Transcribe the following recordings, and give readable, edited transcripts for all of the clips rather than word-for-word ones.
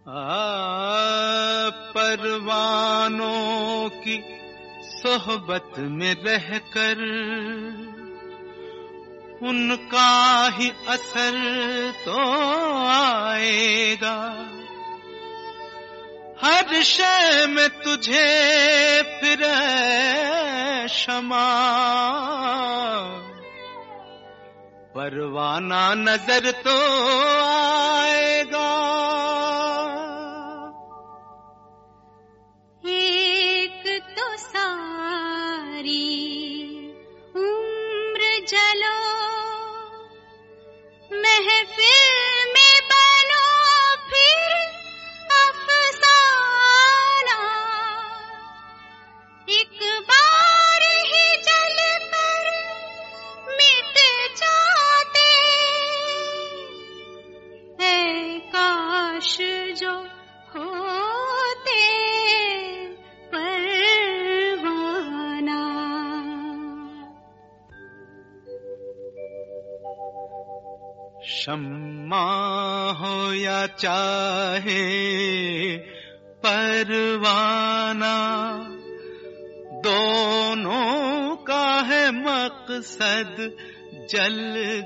परवानों की सोहबत में रहकर उनका ही असर तो आएगा। हर शय में तुझे फिर शमा, परवाना नजर तो आएगा। एक तो सारी उम्र जलो, महफिल में बनो फिर अफसाना। एक बार ही जल कर मिट जाते, ऐ काश जो होते परवाना। शम्मा हो या चाहे परवाना, दोनों का है मकसद जल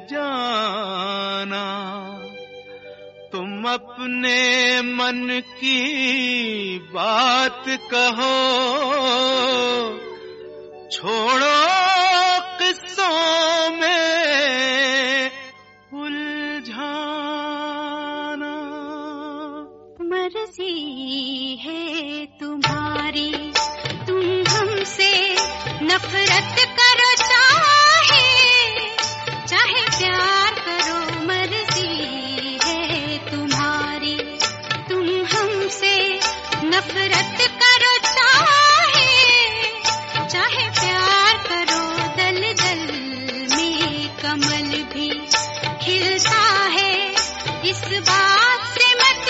जाना। तुम अपने मन की बात कहो, छोड़ो किस्सों में उलझाना। मर्जी है तुम्हारी, तुम हमसे नफरत करो चाहे प्यार करो। मर्जी है तुम्हारी, तुम हमसे नफरत करो चाहे प्यार करो। दल दल में कमल भी खिलता है, इस बात से मत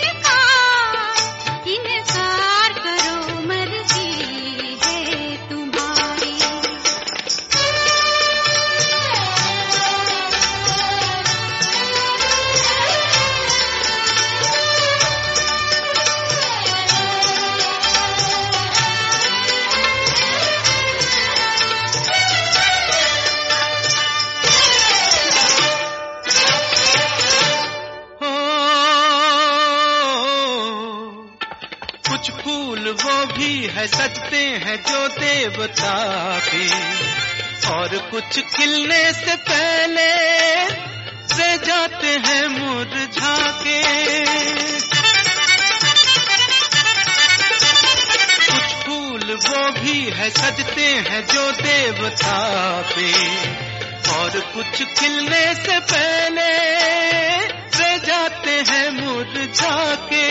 इनकार करो। मर्जी है तुम्हारी। कुछ फूल वो भी है सजते हैं जो देवता के, और कुछ खिलने से पहले रह जाते हैं मुरझा के। कुछ फूल वो भी है सजते हैं जो देवता पे, और कुछ खिलने से पहले रह जाते हैं मुरझा के।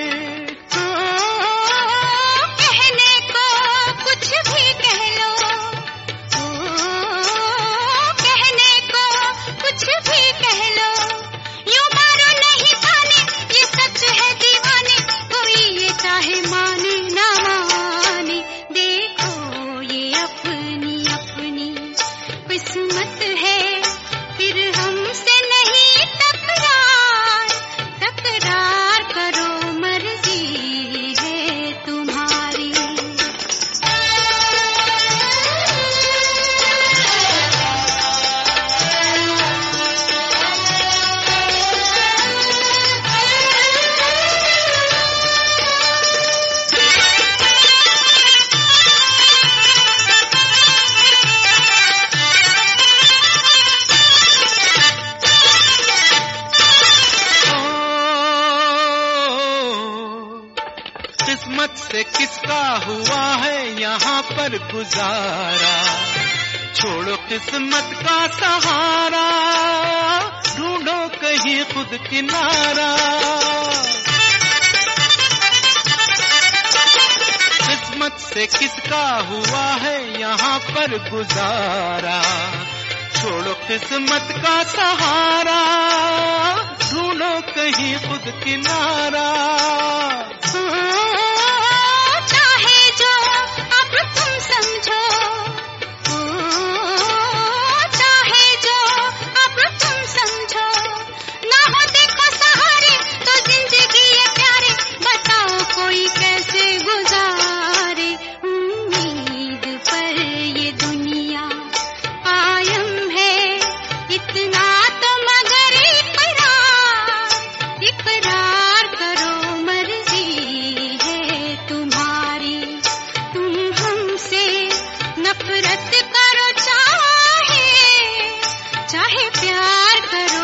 किस्मत से किसका हुआ है यहाँ पर गुजारा, छोड़ो किस्मत का सहारा, ढूंढो कहीं खुद किनारा। किस्मत से किसका हुआ है यहाँ पर गुजारा, छोड़ो किस्मत का सहारा, ढूंढो कहीं खुद किनारा। चाहे जो अब तुम समझो, चाहे जो अब तुम समझो, ना हो देखो सहारे तो जिंदगी ये प्यारे, करो